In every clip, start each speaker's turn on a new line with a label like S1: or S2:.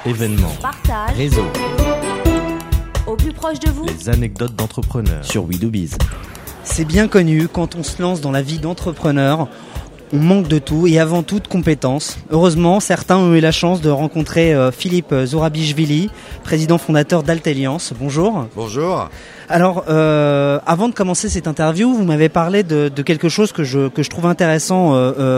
S1: événements,
S2: partage,
S1: réseaux,
S2: au plus proche de vous.
S1: les anecdotes d'entrepreneurs sur We Do Biz.
S3: C'est bien connu, quand on se lance dans la vie d'entrepreneur, on manque de tout et avant tout de compétences. Heureusement, certains ont eu la chance de rencontrer Philippe Zourabichvili, président fondateur d'Alteliance. Bonjour.
S4: Bonjour.
S3: Alors, avant de commencer cette interview, vous m'avez parlé de quelque chose que je trouve intéressant,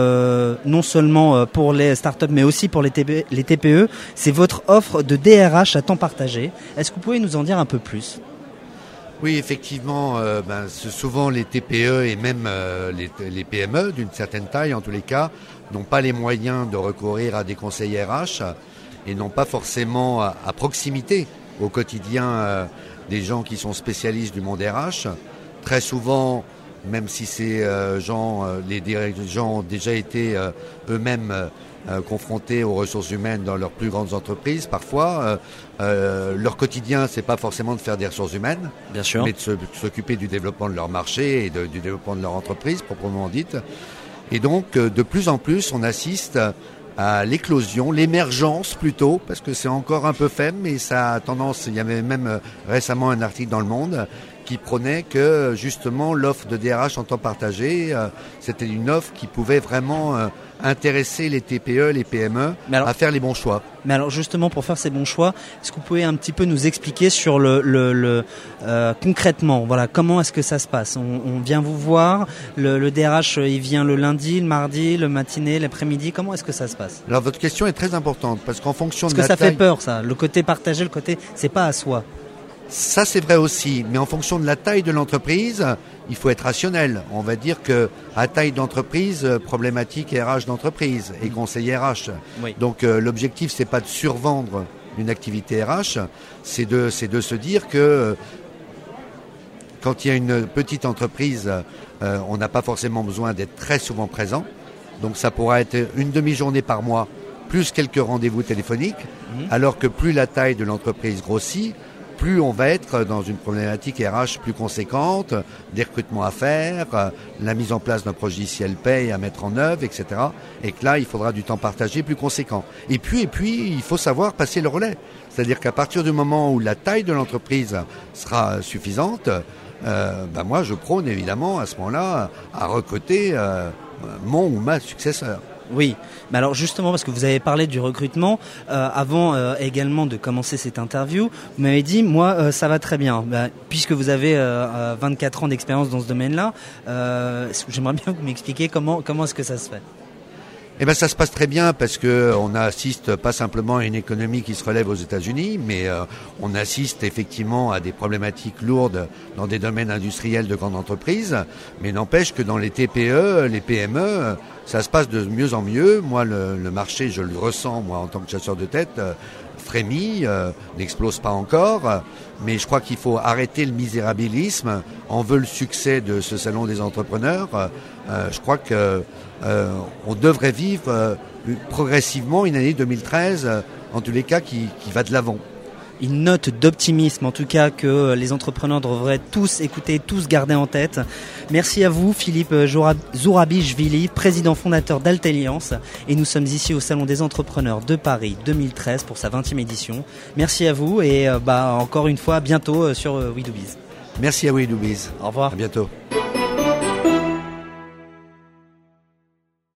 S3: non seulement pour les startups, mais aussi pour les TPE. C'est votre offre de DRH à temps partagé. Est-ce que vous pouvez nous en dire un peu plus ?
S4: Oui, effectivement, c'est souvent les TPE et même les PME d'une certaine taille, en tous les cas, n'ont pas les moyens de recourir à des conseils RH et n'ont pas forcément à proximité au quotidien des gens qui sont spécialistes du monde RH. Très souvent, même si ces les dirigeants ont déjà été eux-mêmes confrontés aux ressources humaines dans leurs plus grandes entreprises, parfois, leur quotidien, c'est pas forcément de faire des ressources humaines,
S3: Bien sûr.
S4: mais de s'occuper du développement de leur marché et du développement de leur entreprise, proprement dite. Et donc, de plus en plus, on assiste à l'éclosion, l'émergence plutôt, parce que c'est encore un peu faible, mais ça a tendance, il y avait même récemment un article dans Le Monde qui prônait que justement l'offre de DRH en temps partagé, c'était une offre qui pouvait vraiment intéresser les TPE, les PME à faire les bons choix.
S3: Mais alors justement, pour faire ces bons choix, est-ce que vous pouvez un petit peu nous expliquer sur concrètement, voilà, comment est-ce que ça se passe ? On vient vous voir, le DRH il vient le lundi, le mardi, le matinée, l'après-midi, comment est-ce que ça se passe ?
S4: Alors votre question est très importante parce qu'en fonction
S3: Parce
S4: de
S3: que
S4: la
S3: ça
S4: taille,
S3: fait peur, ça, le côté partagé, le côté c'est pas à soi.
S4: ça c'est vrai aussi, mais en fonction de la taille de l'entreprise, il faut être rationnel. On va dire que à taille d'entreprise, problématique RH d'entreprise et conseiller RH.
S3: Oui.
S4: Donc l'objectif c'est pas de survendre une activité RH, c'est de se dire que quand il y a une petite entreprise, on n'a pas forcément besoin d'être très souvent présent. Donc ça pourra être une demi-journée par mois, plus quelques rendez-vous téléphoniques, alors que plus la taille de l'entreprise grossit, plus on va être dans une problématique RH plus conséquente, des recrutements à faire, la mise en place d'un logiciel paye à mettre en œuvre, etc. Et que là, il faudra du temps partagé plus conséquent. Et puis, il faut savoir passer le relais. C'est-à-dire qu'à partir du moment où la taille de l'entreprise sera suffisante, moi, je prône évidemment à ce moment-là à recruter mon ou ma successeur.
S3: Oui, mais alors justement parce que vous avez parlé du recrutement, avant également de commencer cette interview, vous m'avez dit, moi ça va très bien, puisque vous avez 24 ans d'expérience dans ce domaine-là, j'aimerais bien que vous m'expliquiez comment est-ce que ça se fait.
S4: Eh ben, ça se passe très bien parce que on assiste pas simplement à une économie qui se relève aux États-Unis, mais on assiste effectivement à des problématiques lourdes dans des domaines industriels de grandes entreprises. Mais n'empêche que dans les TPE, les PME, ça se passe de mieux en mieux. Moi, le marché, je le ressens, moi, en tant que chasseur de tête, frémit, n'explose pas encore. Mais je crois qu'il faut arrêter le misérabilisme. On veut le succès de ce salon des entrepreneurs. Je crois que on devrait vivre progressivement une année 2013, en tous les cas, qui va de l'avant.
S3: Une note d'optimisme, en tout cas, que les entrepreneurs devraient tous écouter, tous garder en tête. Merci à vous, Philippe Zourabichvili, président fondateur d'Alteliance. Et nous sommes ici au Salon des entrepreneurs de Paris 2013 pour sa 20e édition. Merci à vous et encore une fois, à bientôt sur We Do Biz.
S4: Merci à We Do Biz.
S3: Au revoir.
S4: À bientôt.